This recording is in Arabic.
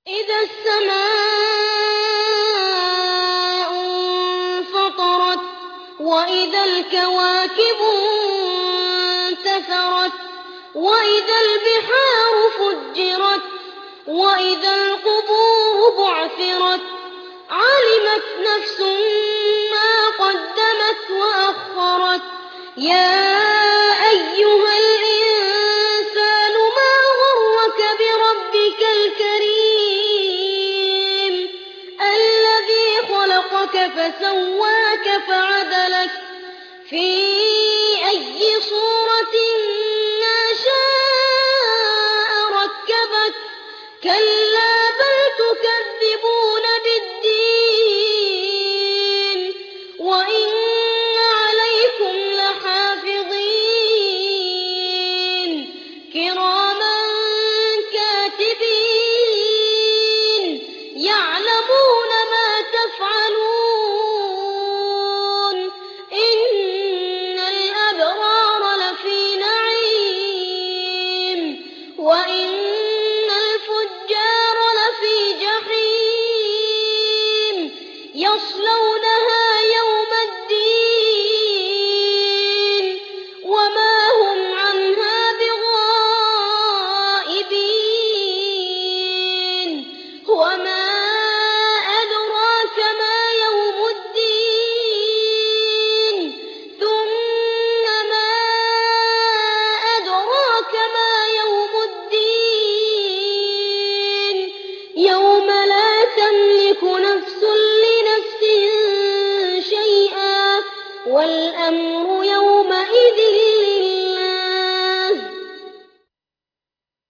إذا السماء انفطرت وإذا الكواكب انتثرت وإذا البحار فجرت وإذا القبور بعثرت علمت نفس ما قدمت وأخرت يا أيها الإنسان ما غرك بربك الكريم الذي خلقك فسواك فعدلك في أي صورة ما شاء ركبك كلا بل تكذبون بالدين وإن عليكم لحافظين كراما كاتبين يعلمون ما تفعلون إن الأبرار لفي نعيم وإن الفجار لفي جحيم يصلونها يوم الدين وما هم عنها بغائبين وما أدراك ما يوم الدين ثم ما أدراك ما يوم الدين يوم لا تملك نفس لنفس شيئا والأمر